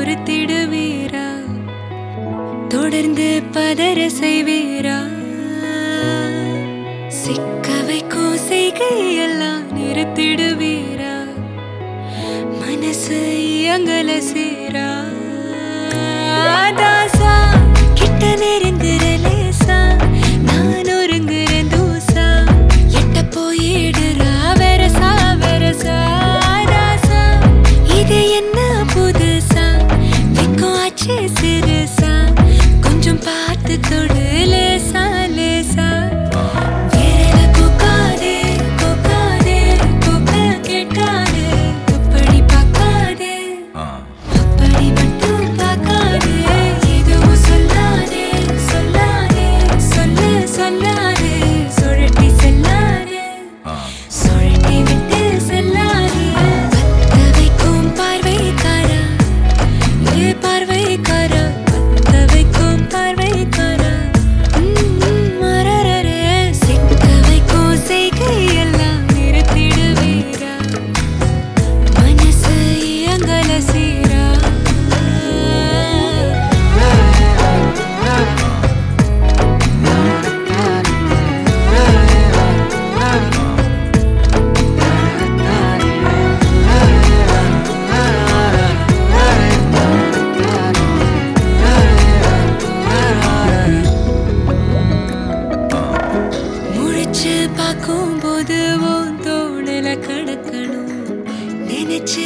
நிறுத்திடுவீரா? தொடர்ந்து பதற செய்வீரா? சிக்க வைக்கும் செய்கையெல்லாம் நிறுத்திடுவீரா? மனசு இயங்கல சீரா? தாசா கிட்ட நெருங்குற லேசா, நான் ஒருங்குறேன் தூசா, எட்ட போயிடுறா வெரசா வெரசா. தாசா இது என்ன புதுசா, வெக்கம் ஆச்சு சிறுசா, கொஞ்சம் பார்த்து தொடு லேசா லேசா. விரல கோக்காதே கோக்காதே கோக்க கேட்காதே, அப்படி பார்க்காதே அப்படி மட்டும் பார்க்காதே. எதுவும் சொல்லாதே சொல்லாதே சொல்ல சொல்லாதே, சுழட்டி செல்லாதே சுழட்டி விட்டு செல்லாதே. பத்த வைக்கும் பார்வைக்காரா, ஏ பார்வைக்காரா, பத்த வைக்கும் பார்வைக்காரா. மரரரே சிக்க வைக்கும் செய்கையெல்லாம் நிறுத்திடுவீரா? மனசு இயங்கல சீரா? முழிச்சு பார்க்கும்போது உன் தோணுல கடக்கணும், நினைச்சு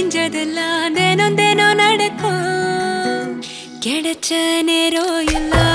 நெளிஞ்சதெல்லாம் தினம் தினம் நடக்கும். கிடைச்ச நேரம் எல்லாம்